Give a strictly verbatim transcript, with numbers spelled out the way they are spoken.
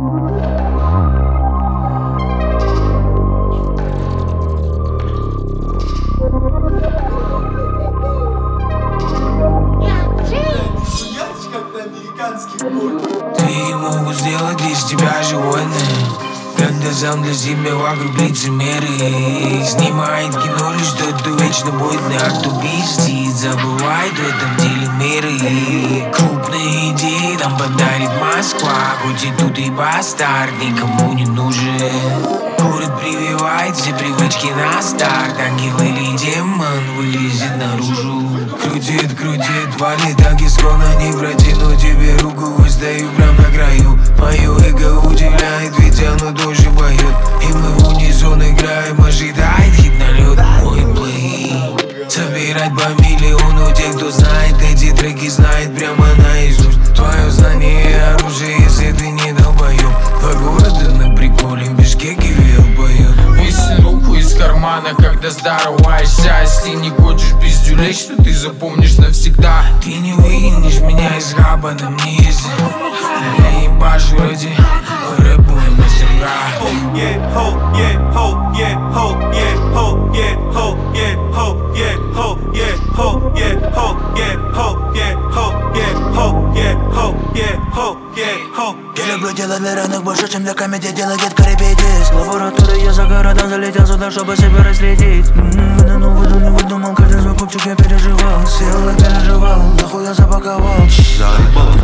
Ты могут сделать из тебя животное, когда сам для себя вокруг лицемеры. Снимает кино лишь тот, кто вечно будет на акт убийств, и забывает в этом деле меры. Крупные идеи нам подарит Москва, хоть и тут и бастард никому не нужен. Город прививает все привычки на старт, ангел или демон вылезет наружу. Крутит, крутит, валит так исконно, не протяну тебе руку, выстою прям на краю. Мое эго удивляет, ведь оно тоже поет, и мы в унисон играем, ожидает хит на лед. Мой плей собирать по миллиону тех, кто знает эти треки, знает прямо наизусть. Твое знание оружие, если ты не долбоёб. По городу на приколе в Бишкеке вел поет. Высунь руку из кармана, когда здороваешься. Если не хочешь пиздюлей, что ты запомнишь навсегда. Ты не вынешь меня из хаба на мнизе. Я ебашу ради рэпуем на земля. Yeah, ho, yeah, ho, yeah, ho, yeah, ho, yeah, ho, yeah, ho, yeah, ho, yeah, ho, yeah, ho, yeah, ho, yeah, ho, yeah, ho, yeah, ho, yeah, ho, yeah, ho. Я люблю делать для ранных больше, чем для комедий делает карибидис. Лаборатория, я за городом залетел сюда, чтобы себя разглядеть. Выдумал, выдумал, выдумал, каждый звук купчик я переживал. Сел и переживал, нахуй я запаковал. Заебал